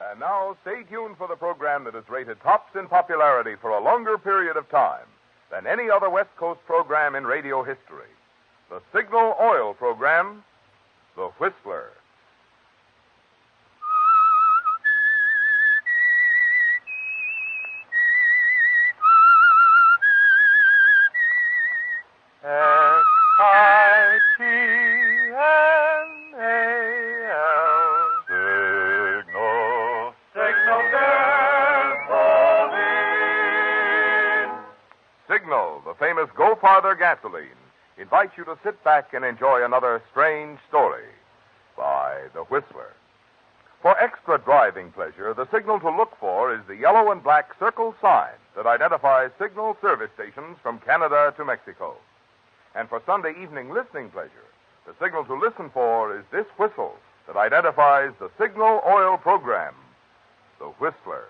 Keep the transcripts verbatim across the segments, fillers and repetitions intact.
And now, stay tuned for the program that is rated tops in popularity for a longer period of time than any other West Coast program in radio history. The Signal Oil program, The Whistler. S I T N A L Signal. Signal gasoline. Signal, the famous Go Farther gasoline, invites you to sit back and enjoy another strange story by The Whistler. For extra driving pleasure, the signal to look for is the yellow and black circle sign that identifies Signal service stations from Canada to Mexico. And for Sunday evening listening pleasure, the signal to listen for is this whistle that identifies the Signal Oil program, The Whistler.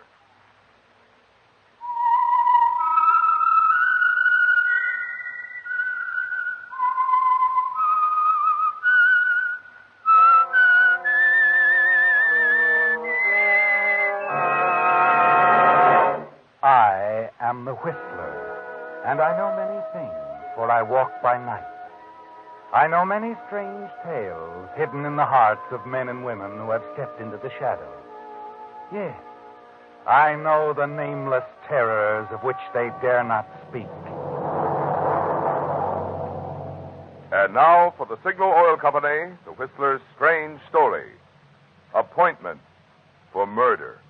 I am the Whistler, and I know many things, for I walk by night. I know many strange tales hidden in the hearts of men and women who have stepped into the shadows. Yes, I know the nameless terrors of which they dare not speak. And now for the Signal Oil Company, The Whistler's strange story, Appointment for Murder.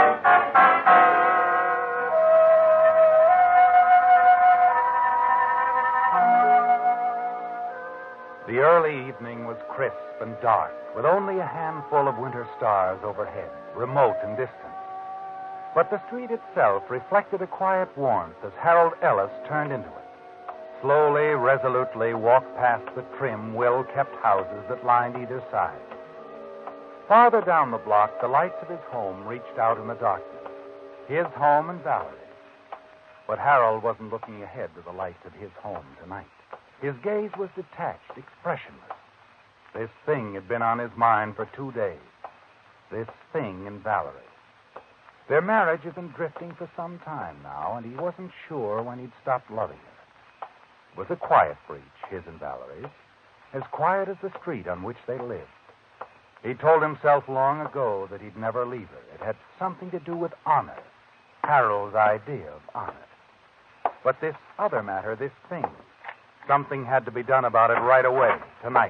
The early evening was crisp and dark, with only a handful of winter stars overhead, remote and distant. But the street itself reflected a quiet warmth as Harold Ellis turned into it. Slowly, resolutely walked past the trim, well-kept houses that lined either side. Farther down the block, the lights of his home reached out in the darkness. His home and Valerie's. But Harold wasn't looking ahead to the lights of his home tonight. His gaze was detached, expressionless. This thing had been on his mind for two days. This thing in Valerie. Their marriage had been drifting for some time now, and he wasn't sure when he'd stop loving her. It was a quiet breach, his and Valerie's, as quiet as the street on which they lived. He told himself long ago that he'd never leave her. It had something to do with honor, Harold's idea of honor. But this other matter, this thing, something had to be done about it right away, tonight.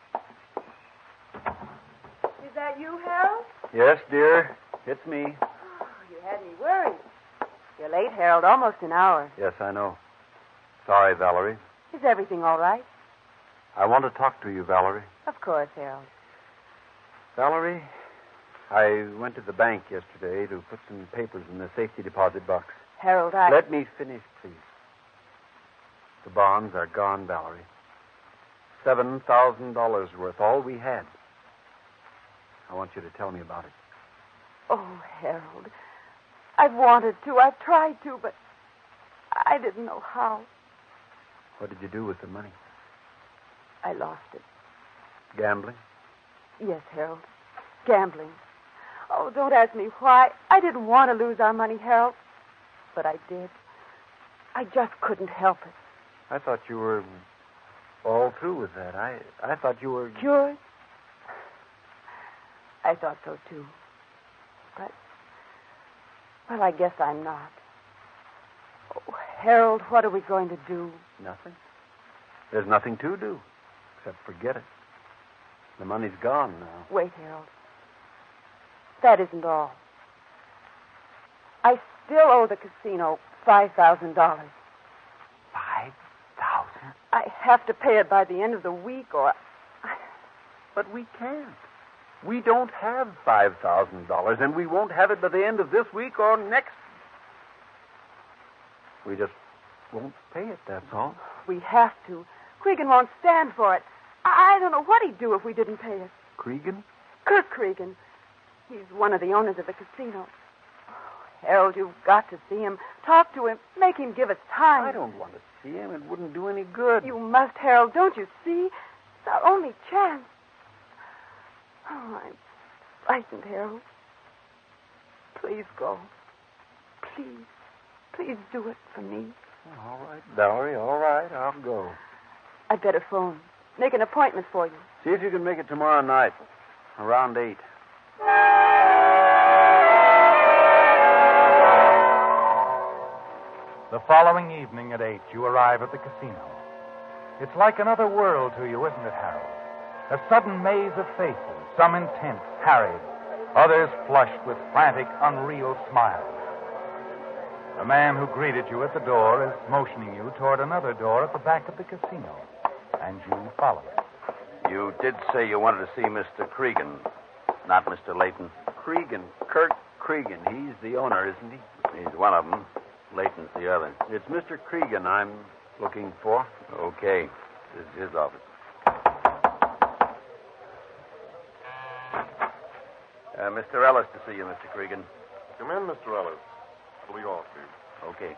Is that you, Harold? Yes, dear. It's me. Oh, you had me worried. You're late, Harold. Almost an hour. Yes, I know. Sorry, Valerie. Is everything all right? I want to talk to you, Valerie. Of course, Harold. Valerie, I went to the bank yesterday to put some papers in the safety deposit box. Harold, I... Let me finish, please. The bonds are gone, Valerie. Seven thousand dollars worth, all we had. I want you to tell me about it. Oh, Harold. I've wanted to. I've tried to, but I didn't know how. What did you do with the money? I lost it. Gambling? Yes, Harold. Gambling. Oh, don't ask me why. I didn't want to lose our money, Harold. But I did. I just couldn't help it. I thought you were all through with that. I I thought you were... Cured? I thought so, too. But, well, I guess I'm not. Oh, Harold, what are we going to do? Nothing. There's nothing to do, except forget it. The money's gone now. Wait, Harold. That isn't all. I still owe the casino five thousand dollars. Five thousand? I have to pay it by the end of the week, or... But we can't. We don't have five thousand dollars, and we won't have it by the end of this week or next. We just won't pay it, that's all. We have to. Cregan won't stand for it. I, I don't know what he'd do if we didn't pay it. Cregan? Kirk Cregan. He's one of the owners of the casino. Oh, Harold, you've got to see him. Talk to him. Make him give us time. I don't want to see him. It wouldn't do any good. You must, Harold. Don't you see? It's our only chance. Oh, I'm frightened, Harold. please go. Please. Please do it for me. All right, Valerie, all right. I'll go. I'd better phone. Make an appointment for you. See if you can make it tomorrow night, around eight. The following evening at eight, you arrive at the casino. It's like another world to you, isn't it, Harold? A sudden maze of faces, some intense, harried, others flushed with frantic, unreal smiles. The man who greeted you at the door is motioning you toward another door at the back of the casino, and you follow it. You did say you wanted to see Mister Cregan, not Mister Layton. Cregan, Kurt Cregan. He's the owner, isn't he? He's one of them. Layton's the other. It's Mister Cregan I'm looking for. Okay. This is his office. Uh, Mister Ellis to see you, Mister Cregan. Come in, Mister Ellis. Will be off, please. Okay.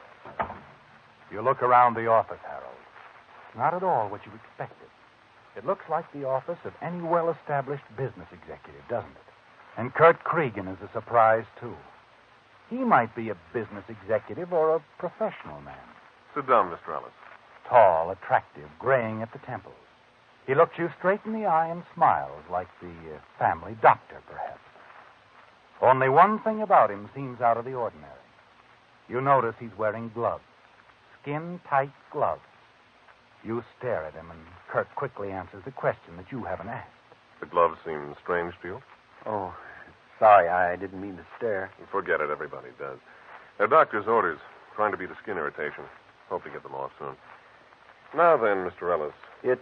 You look around the office, Harold. Not at all what you expected. It looks like the office of any well-established business executive, doesn't it? And Kurt Cregan is a surprise, too. He might be a business executive or a professional man. Sit down, Mister Ellis. Tall, attractive, graying at the temples. He looks you straight in the eye and smiles like the uh, family doctor, perhaps. Only one thing about him seems out of the ordinary. You notice he's wearing gloves, skin-tight gloves. You stare at him, and Kurt quickly answers the question that you haven't asked. The gloves seem strange to you? Oh, sorry, I didn't mean to stare. Forget it, everybody does. They're doctor's orders, trying to beat a skin irritation. Hope to get them off soon. Now then, Mister Ellis. It's,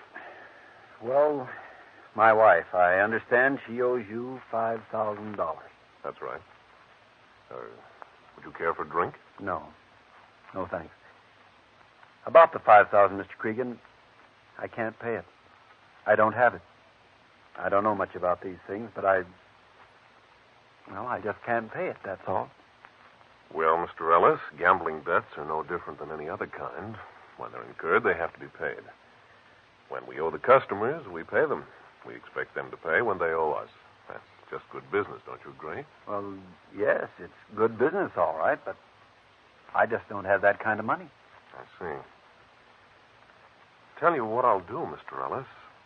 well, my wife. I understand she owes you five thousand dollars. That's right. Uh, would you care for a drink? No. No, thanks. About the five thousand dollars, Mister Cregan, I can't pay it. I don't have it. I don't know much about these things, but I... Well, I just can't pay it, that's all. Well, Mister Ellis, gambling debts are no different than any other kind. When they're incurred, they have to be paid. When we owe the customers, we pay them. We expect them to pay when they owe us. That's just good business, don't you agree? Well, yes, it's good business, all right, but I just don't have that kind of money. I see. Tell you what I'll do, Mister Ellis.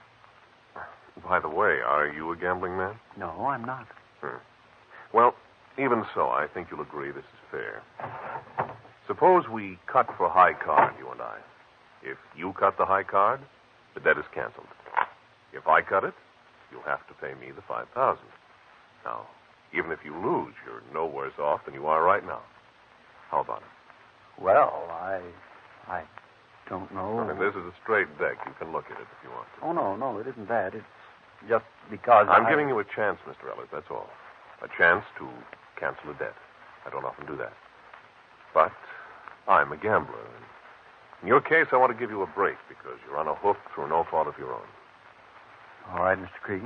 By the way, are you a gambling man? No, I'm not. Hmm. Well, even so, I think you'll agree this is fair. Suppose we cut for high card, you and I. If you cut the high card, the debt is canceled. If I cut it, you'll have to pay me the five thousand. Now, even if you lose, you're no worse off than you are right now. How about it? Well, I... I don't know. I mean, this is a straight deck. You can look at it if you want to. Oh, no, no, it isn't that. It's just because I'm I... giving you a chance, Mister Ellis, that's all. A chance to cancel a debt. I don't often do that. But I'm a gambler. In your case, I want to give you a break because you're on a hook through no fault of your own. All right, Mister Cregan.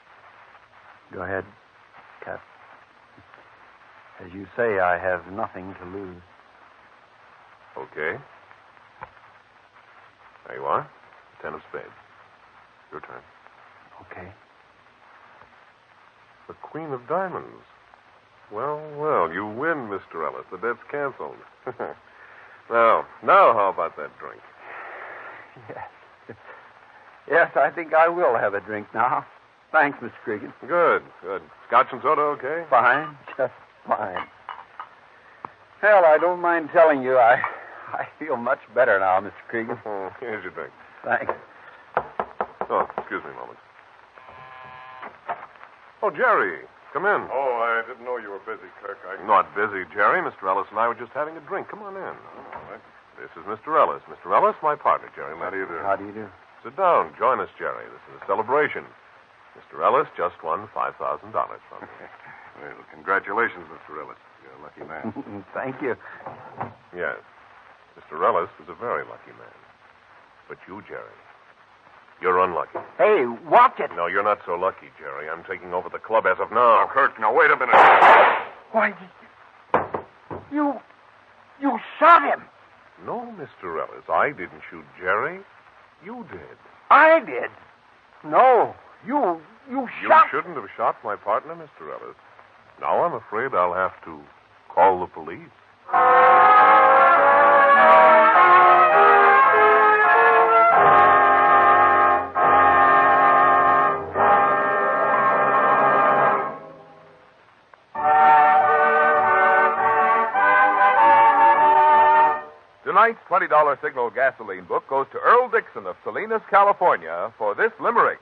Go ahead, Cap. As you say, I have nothing to lose. Okay. There you are. Ten of spades. Your turn. Okay. The Queen of Diamonds. Well, well, you win, Mister Ellis. The debt's canceled. now, now how about that drink? Yes. Yes, I think I will have a drink now. Thanks, Mister Cregan. Good, good. Scotch and soda, okay? Fine, just fine. Well, I don't mind telling you, I I feel much better now, Mister Cregan. Here's your drink. Thanks. Oh, excuse me a moment. Oh, Jerry, come in. Oh, I didn't know you were busy, Kirk. I... Not busy, Jerry. Mister Ellis and I were just having a drink. Come on in. All right. This is Mister Ellis. Mister Ellis, my partner, Jerry. How do you do? How do you do? Sit down. Join us, Jerry. This is a celebration. Mister Ellis just won five thousand dollars from me. Well, congratulations, Mister Ellis. You're a lucky man. Thank you. Yes. Mister Ellis was a very lucky man. But you, Jerry, you're unlucky. Hey, watch it. No, you're not so lucky, Jerry. I'm taking over the club as of now. Now, Kirk, now, wait a minute. Why, you... you shot him. No, Mister Ellis, I didn't shoot Jerry. You did. I did. No, you... you You shot... shouldn't have shot my partner, Mister Ellis. Now I'm afraid I'll have to call the police. Tonight's twenty dollar Signal gasoline book goes to Earl Dixon of Salinas, California, for this limerick.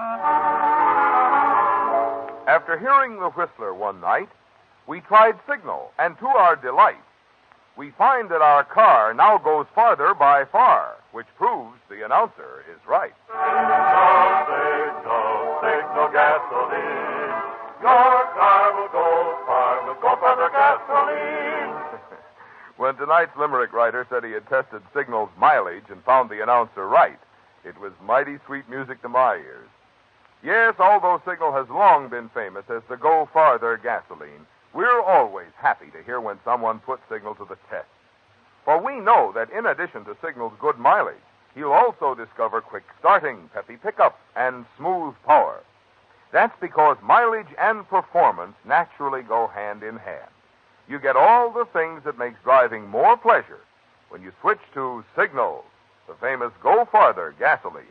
After hearing the Whistler one night, we tried Signal, and to our delight, we find that our car now goes farther by far, which proves the announcer is right. Signal, Signal, Signal gasoline. Your car will go far, will go farther gasoline. When tonight's limerick writer said he had tested Signal's mileage and found the announcer right, it was mighty sweet music to my ears. Yes, although Signal has long been famous as the Go Farther gasoline, we're always happy to hear when someone puts Signal to the test. For we know that in addition to Signal's good mileage, you'll also discover quick starting, peppy pickup, and smooth power. That's because mileage and performance naturally go hand in hand. You get all the things that makes driving more pleasure when you switch to Signal, the famous Go Farther gasoline.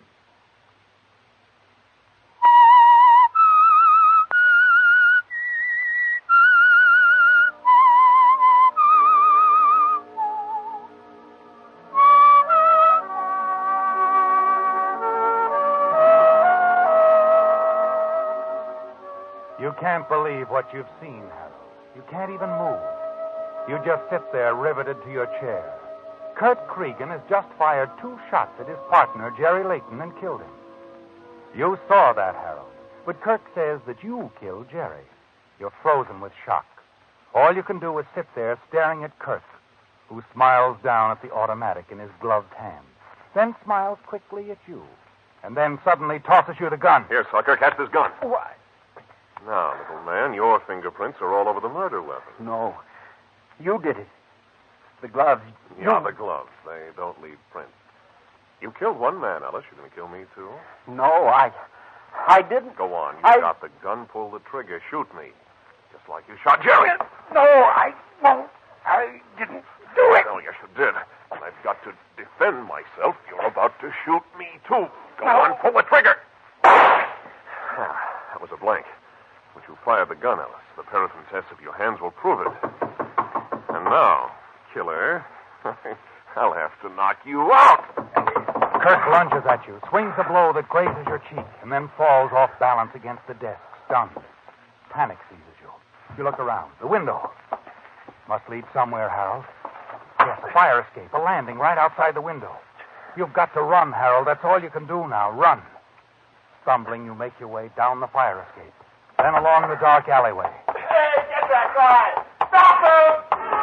You can't believe what you've seen, Harold. You can't even move. You just sit there riveted to your chair. Kurt Cregan has just fired two shots at his partner, Jerry Layton, and killed him. You saw that, Harold. But Kurt says that you killed Jerry. You're frozen with shock. All you can do is sit there staring at Kurt, who smiles down at the automatic in his gloved hand, then smiles quickly at you, and then suddenly tosses you the gun. Here, sucker, catch this gun. Why? Now, little man, your fingerprints are all over the murder weapon. No. You did it. The gloves. Yeah, you... the gloves. They don't leave prints. You killed one man, Ellis. You're going to kill me, too? No, I... I didn't. Go on. You I... got the gun. Pull the trigger. Shoot me. Just like you shot Jerry. No, I won't. I didn't do it. Oh, yes, you did. And I've got to defend myself. You're about to shoot me, too. Go No. on. Pull the trigger. Ah, that was a blank. But you fired the gun, Ellis. The paraffin test of your hands will prove it. And now, killer, I'll have to knock you out. Kurt lunges at you, swings a blow that grazes your cheek, and then falls off balance against the desk, stunned. Panic seizes you. You look around. The window. Must lead somewhere, Harold. Yes, a fire escape, a landing right outside the window. You've got to run, Harold. That's all you can do now. Run. Stumbling, you make your way down the fire escape. Then along the dark alleyway. Hey, get that guy! Stop him!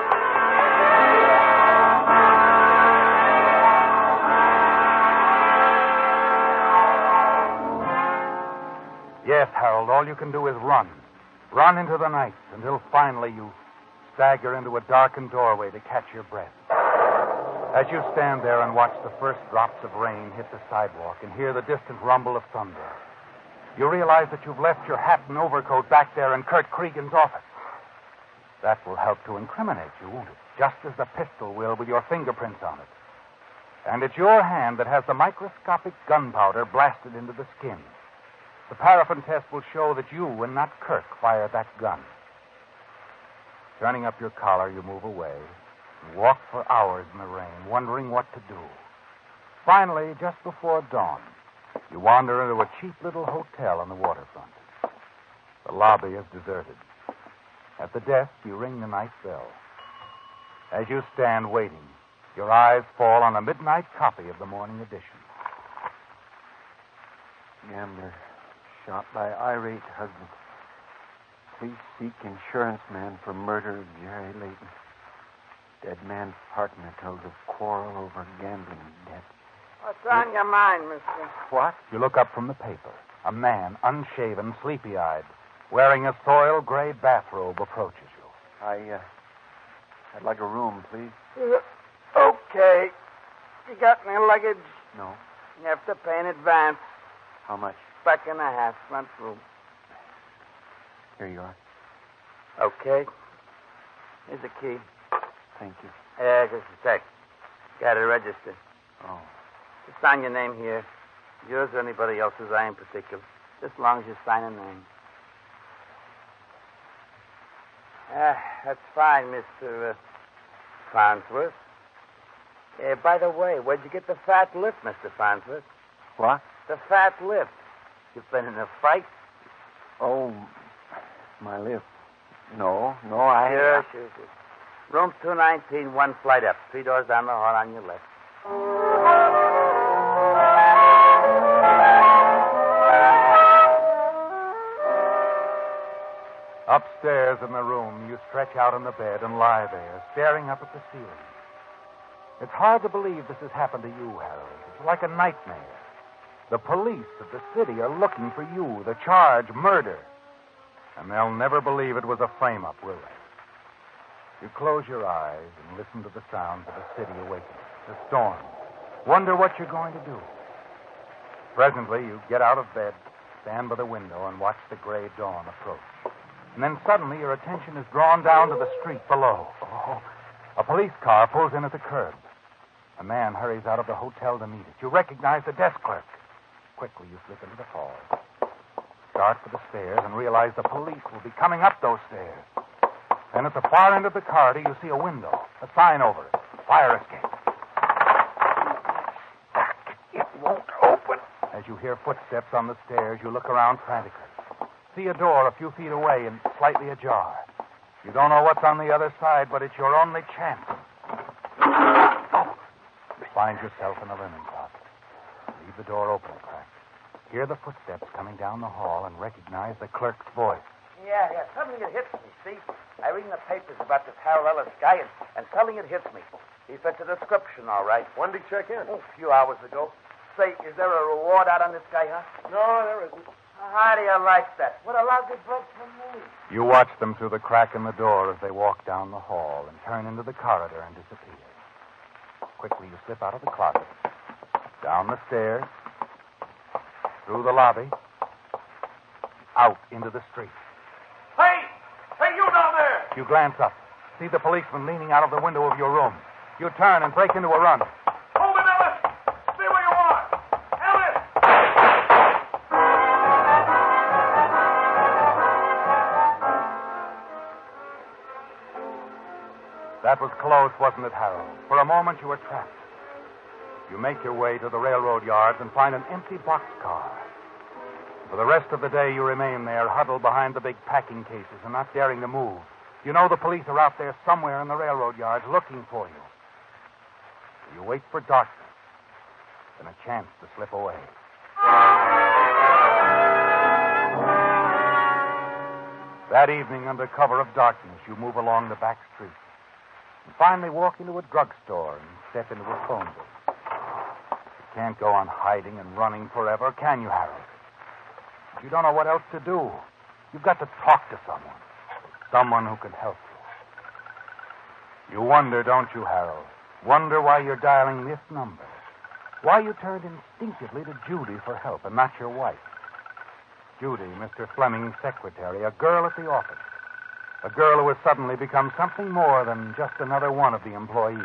Yes, Harold, all you can do is run. Run into the night until finally you stagger into a darkened doorway to catch your breath. As you stand there and watch the first drops of rain hit the sidewalk and hear the distant rumble of thunder, you realize that you've left your hat and overcoat back there in Kurt Cregan's office. That will help to incriminate you, won't it? Just as the pistol will with your fingerprints on it. And it's your hand that has the microscopic gunpowder blasted into the skin. The paraffin test will show that you and not Kirk fired that gun. Turning up your collar, you move away and walk for hours in the rain, wondering what to do. Finally, just before dawn, you wander into a cheap little hotel on the waterfront. The lobby is deserted. At the desk, you ring the night bell. As you stand waiting, your eyes fall on a midnight copy of the morning edition. Gambler shot by irate husband. Police seek insurance man for murder of Jerry Layton. Dead man's partner tells of quarrel over gambling debt. What's on your mind, mister? What? You look up from the paper. A man, unshaven, sleepy-eyed, wearing a soiled gray bathrobe, approaches you. I, uh, I'd like a room, please. Uh, okay. You got any luggage? No. You have to pay in advance. How much? Buck and a half, front room. Here you are. Okay. Here's the key. Thank you. Yeah, just a sec. Got to register. Oh. Just sign your name here. Yours or anybody else's, I ain't particular. Just as long as you sign a name. Ah, that's fine, Mister Uh, Farnsworth. Uh, by the way, where'd you get the fat lip, Mister Farnsworth? What? The fat lip. You've been in a fight? Oh, my lip. No, no, I... Sure, sure, sure. Room two nineteen, one flight up. Three doors down the hall on your left. Upstairs in the room, you stretch out on the bed and lie there, staring up at the ceiling. It's hard to believe this has happened to you, Harold. It's like a nightmare. The police of the city are looking for you, the charge, murder. And they'll never believe it was a frame-up, will they? You close your eyes and listen to the sounds of the city awakening, the storm. Wonder what you're going to do. Presently, you get out of bed, stand by the window, and watch the gray dawn approach. And then suddenly your attention is drawn down to the street below. Oh, a police car pulls in at the curb. A man hurries out of the hotel to meet it. You recognize the desk clerk. Quickly, you slip into the hall. Start for the stairs and realize the police will be coming up those stairs. Then at the far end of the corridor, you see a window, a sign over it. Fire escape. It won't open. As you hear footsteps on the stairs, you look around frantically. See a door a few feet away and slightly ajar. You don't know what's on the other side, but it's your only chance. Oh. You find yourself in a linen closet. Leave the door open a crack. Hear the footsteps coming down the hall and recognize the clerk's voice. Yeah, yeah. Suddenly it hits me, see? I read in the papers about this Harold Ellis guy, and, and suddenly it hits me. He fits a description, all right. When did he check in? Oh, a few hours ago. Say, is there a reward out on this guy, huh? No, there isn't. How do you like that? What a lousy break for me. You watch them through the crack in the door as they walk down the hall and turn into the corridor and disappear. Quickly, you slip out of the closet, down the stairs, through the lobby, out into the street. Hey! Hey, you down there! You glance up, see the policeman leaning out of the window of your room. You turn and break into a run. Hold it, Ellis! Stay where you are! Ellis! That was close, wasn't it, Harold? For a moment, you were trapped. You make your way to the railroad yards and find an empty boxcar. For the rest of the day, you remain there, huddled behind the big packing cases and not daring to move. You know the police are out there somewhere in the railroad yards looking for you. You wait for darkness and a chance to slip away. That evening, under cover of darkness, you move along the back street and finally walk into a drugstore and step into a phone booth. You can't go on hiding and running forever, can you, Harold? You don't know what else to do. You've got to talk to someone. Someone who can help you. You wonder, don't you, Harold? Wonder why you're dialing this number. Why you turned instinctively to Judy for help and not your wife. Judy, Mister Fleming's secretary, a girl at the office. A girl who has suddenly become something more than just another one of the employees.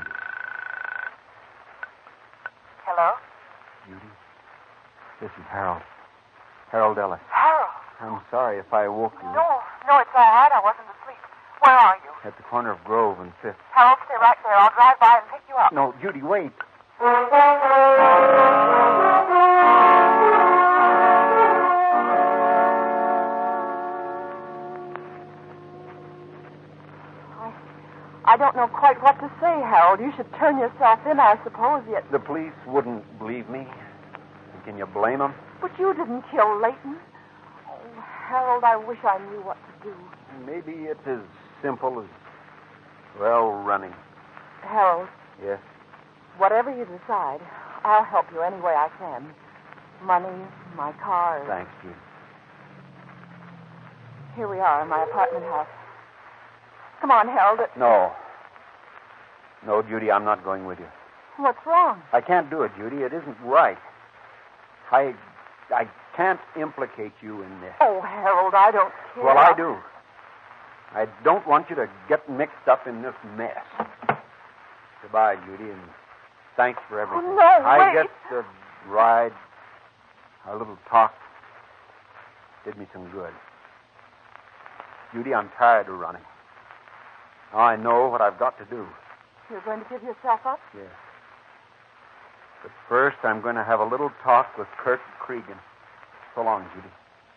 Hello? Judy, this is Harold. Harold Ellis. Harold? I'm sorry if I woke you. No, no, it's all right. I wasn't asleep. Where are you? At the corner of Grove and Fifth. Harold, stay right there. I'll drive by and pick you up. No, Judy, wait. I don't know quite what to say, Harold. You should turn yourself in, I suppose, yet... The police wouldn't believe me. Can you blame them? But you didn't kill Leighton. Oh, Harold, I wish I knew what to do. Maybe it's as simple as, well, running. Harold. Yes? Whatever you decide, I'll help you any way I can. Money, my car... Thanks, Judy. Here we are in my apartment house. Come on, Harold. It... No. No, Judy, I'm not going with you. What's wrong? I can't do it, Judy. It isn't right. I I can't implicate you in this. Oh, Harold, I don't care. Well, I do. I don't want you to get mixed up in this mess. Goodbye, Judy, and thanks for everything. Oh, no, I wait. guess the ride, our little talk, did me some good. Judy, I'm tired of running. Now I know what I've got to do. You're going to give yourself up? Yes. But first, I'm going to have a little talk with Kirk Cregan. So long, Judy.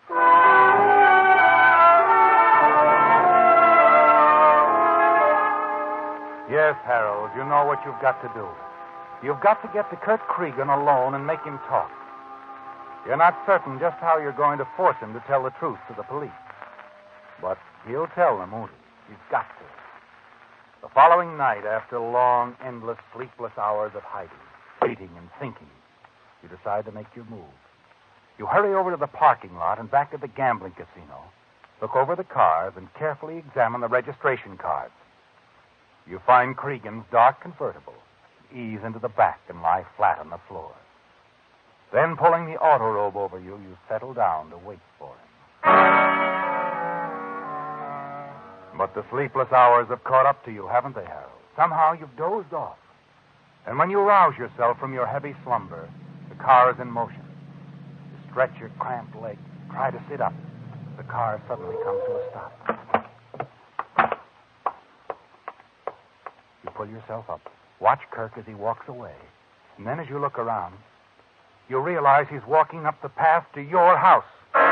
Yes, Harold, you know what you've got to do. You've got to get to Kurt Cregan alone and make him talk. You're not certain just how you're going to force him to tell the truth to the police. But he'll tell them, won't he? He's got to. The following night, after long, endless, sleepless hours of hiding, waiting, and thinking, you decide to make your move. You hurry over to the parking lot and back to the gambling casino, look over the cars, and carefully examine the registration cards. You find Cregan's dark convertible, ease into the back and lie flat on the floor. Then, pulling the auto robe over you, you settle down to wait for him. But the sleepless hours have caught up to you, haven't they, Harold? Somehow you've dozed off. And when you rouse yourself from your heavy slumber, the car is in motion. You stretch your cramped legs, try to sit up. The car suddenly comes to a stop. You pull yourself up, watch Kirk as he walks away. And then as you look around, you realize he's walking up the path to your house.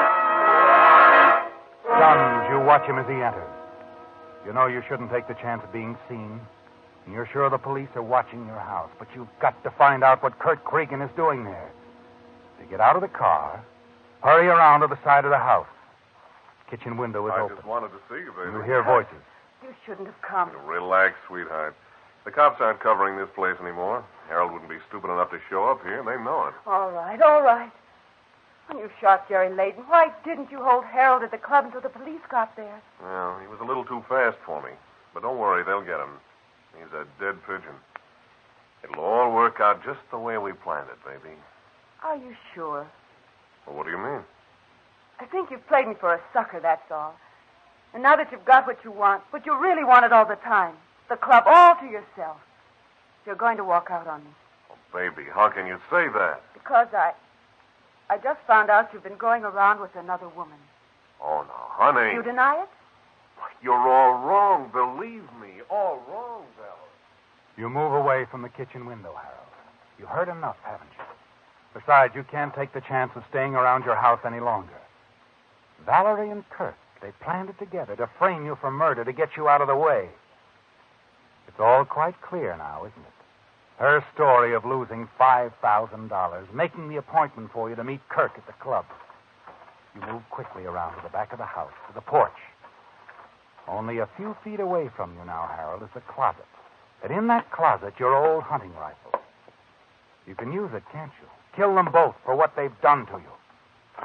Stunned, you watch him as he enters. You know you shouldn't take the chance of being seen. And you're sure the police are watching your house. But you've got to find out what Kurt Cregan is doing there. So you get out of the car, hurry around to the side of the house. Kitchen window is I open. just wanted to see you, baby. You hear voices. You shouldn't have come. Relax, sweetheart. The cops aren't covering this place anymore. Harold wouldn't be stupid enough to show up here, and they know it. All right, all right. When you shot Jerry Layton, why didn't you hold Harold at the club until the police got there? Well, he was a little too fast for me. But don't worry, they'll get him. He's a dead pigeon. It'll all work out just the way we planned it, baby. Are you sure? Well, what do you mean? I think you've played me for a sucker, that's all. And now that you've got what you want, what you really wanted all the time, the club all to yourself, you're going to walk out on me. Oh, baby, how can you say that? Because I... I just found out you've been going around with another woman. Oh, no, honey. You deny it? You're all wrong. Believe me, all wrong, Valerie. You move away from the kitchen window, Harold. You heard enough, haven't you? Besides, you can't take the chance of staying around your house any longer. Valerie and Kirk, they planned it together to frame you for murder to get you out of the way. It's all quite clear now, isn't it? Her story of losing five thousand dollars, making the appointment for you to meet Kirk at the club. You move quickly around to the back of the house, to the porch. Only a few feet away from you now, Harold, is the closet. And in that closet, your old hunting rifle. You can use it, can't you? Kill them both for what they've done to you.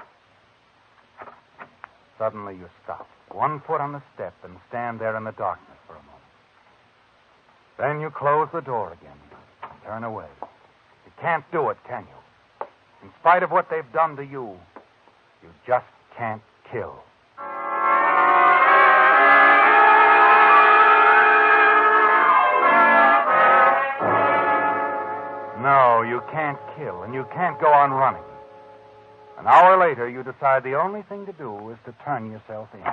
Suddenly you stop, one foot on the step, and stand there in the darkness for a moment. Then you close the door again. Turn away. You can't do it, can you? In spite of what they've done to you, you just can't kill. No, you can't kill, and you can't go on running. An hour later, you decide the only thing to do is to turn yourself in.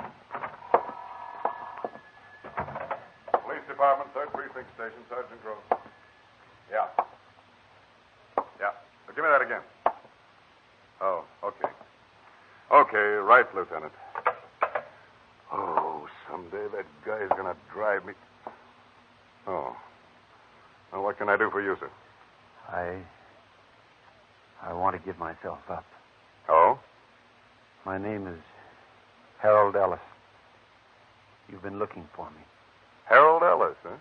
Police Department, third Precinct Station, Sergeant Gross. Yeah. Yeah. So give me that again. Oh, okay. Okay, right, Lieutenant. Oh, someday that guy's going to drive me. Oh. Well, what can I do for you, sir? I... I want to give myself up. Oh? My name is Harold Ellis. You've been looking for me. Harold Ellis, huh?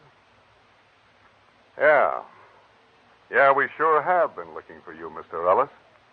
Yeah. Yeah, we sure have been looking for you, Mister Ellis.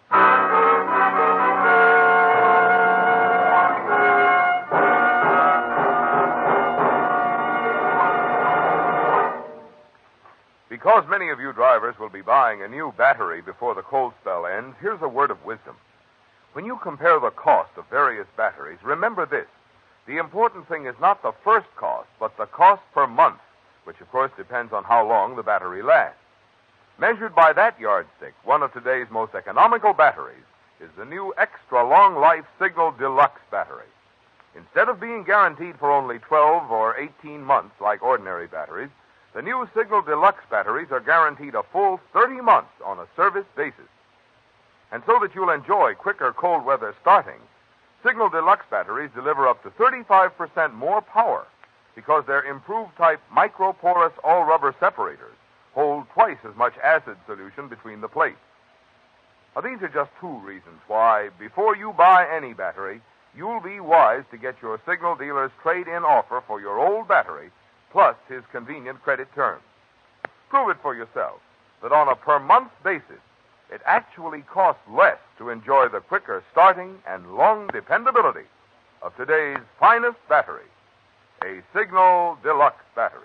Because many of you drivers will be buying a new battery before the cold spell ends, here's a word of wisdom. When you compare the cost of various batteries, remember this. The important thing is not the first cost, but the cost per month, which of course depends on how long the battery lasts. Measured by that yardstick, one of today's most economical batteries is the new extra long life Signal Deluxe battery. Instead of being guaranteed for only twelve or eighteen months like ordinary batteries, the new Signal Deluxe batteries are guaranteed a full thirty months on a service basis. And so that you'll enjoy quicker cold weather starting, Signal Deluxe batteries deliver up to thirty-five percent more power because their improved type microporous all-rubber separators hold twice as much acid solution between the plates. Now, these are just two reasons why, before you buy any battery, you'll be wise to get your Signal dealer's trade-in offer for your old battery, plus his convenient credit terms. Prove it for yourself that on a per-month basis, it actually costs less to enjoy the quicker starting and long dependability of today's finest battery, a Signal Deluxe battery.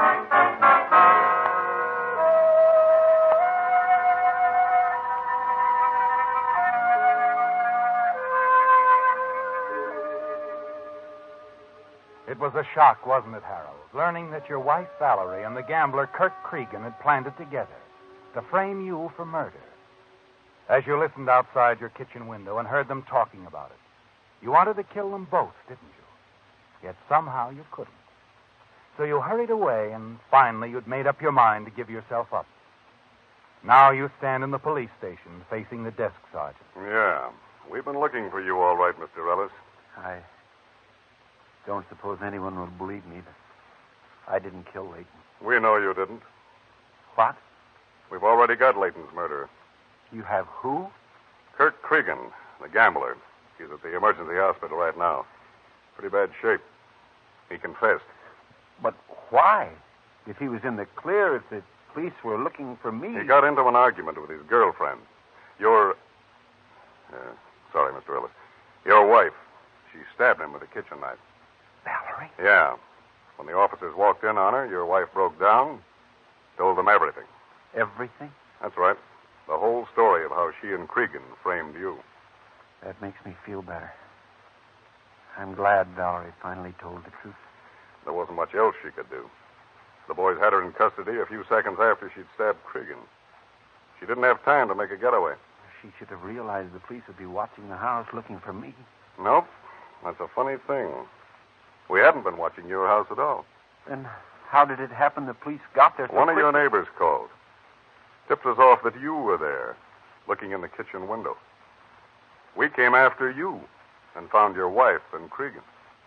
It was a shock, wasn't it, Harold, learning that your wife, Valerie, and the gambler, Kirk Cregan, had planned it together to frame you for murder. As you listened outside your kitchen window and heard them talking about it, you wanted to kill them both, didn't you? Yet somehow you couldn't. So you hurried away, and finally you'd made up your mind to give yourself up. Now you stand in the police station facing the desk sergeant. Yeah. We've been looking for you all right, Mister Ellis. I don't suppose anyone will believe me that I didn't kill Leighton. We know you didn't. What? We've already got Leighton's murderer. You have who? Kirk Cregan, the gambler. He's at the emergency hospital right now. Pretty bad shape. He confessed. But why? If he was in the clear, if the police were looking for me... He got into an argument with his girlfriend. Your... Uh, sorry, Mister Ellis. Your wife. She stabbed him with a kitchen knife. Valerie? Yeah. When the officers walked in on her, your wife broke down, told them everything. Everything? That's right. The whole story of how she and Cregan framed you. That makes me feel better. I'm glad Valerie finally told the truth. There wasn't much else she could do. The boys had her in custody a few seconds after she'd stabbed Cregan. She didn't have time to make a getaway. She should have realized the police would be watching the house looking for me. Nope. That's a funny thing. We hadn't been watching your house at all. Then how did it happen the police got there so One of quick? your neighbors called. Tipped us off that you were there, looking in the kitchen window. We came after you and found your wife and Cregan.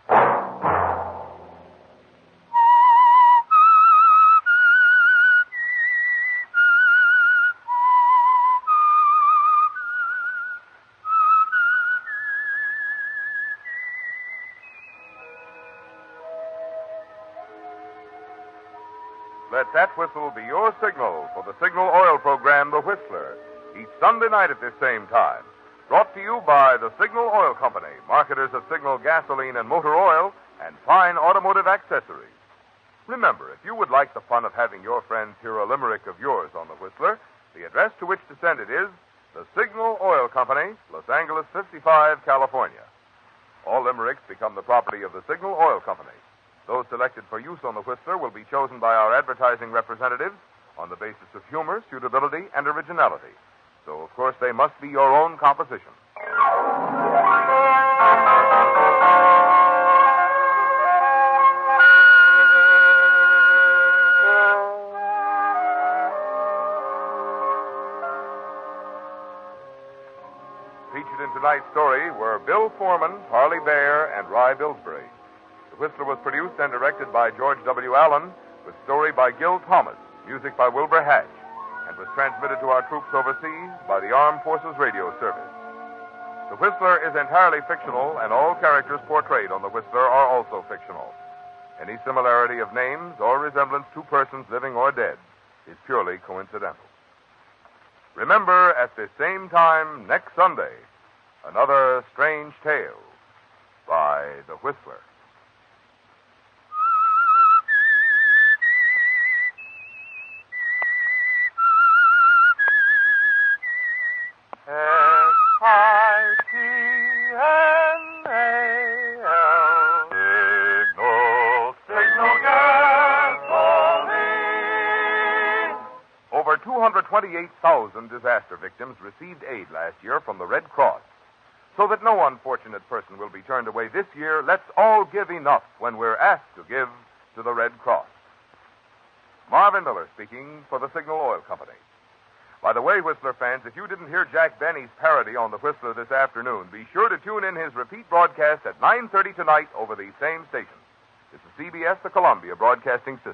Let that whistle be your signal for the Signal Oil program, The Whistler, each Sunday night at this same time. Brought to you by the Signal Oil Company, marketers of Signal gasoline and motor oil and fine automotive accessories. Remember, if you would like the fun of having your friends hear a limerick of yours on The Whistler, the address to which to send it is the Signal Oil Company, Los Angeles fifty-five, California. All limericks become the property of the Signal Oil Company. Those selected for use on The Whistler will be chosen by our advertising representatives on the basis of humor, suitability, and originality. So, of course, they must be your own composition. Featured in tonight's story were Bill Foreman, Harley Bear, and Rye Billsbury. The Whistler was produced and directed by George W. Allen, with story by Gil Thomas, music by Wilbur Hatch, and was transmitted to our troops overseas by the Armed Forces Radio Service. The Whistler is entirely fictional, and all characters portrayed on The Whistler are also fictional. Any similarity of names or resemblance to persons living or dead is purely coincidental. Remember, at this same time next Sunday, another strange tale by The Whistler. S I T N A L twenty-eight thousand disaster victims received aid last year from the Red Cross. So that no unfortunate person will be turned away this year, let's all give enough when we're asked to give to the Red Cross. Marvin Miller speaking for the Signal Oil Company. By the way, Whistler fans, if you didn't hear Jack Benny's parody on the Whistler this afternoon, be sure to tune in his repeat broadcast at nine thirty tonight over these same stations. This is C B S, the Columbia Broadcasting System.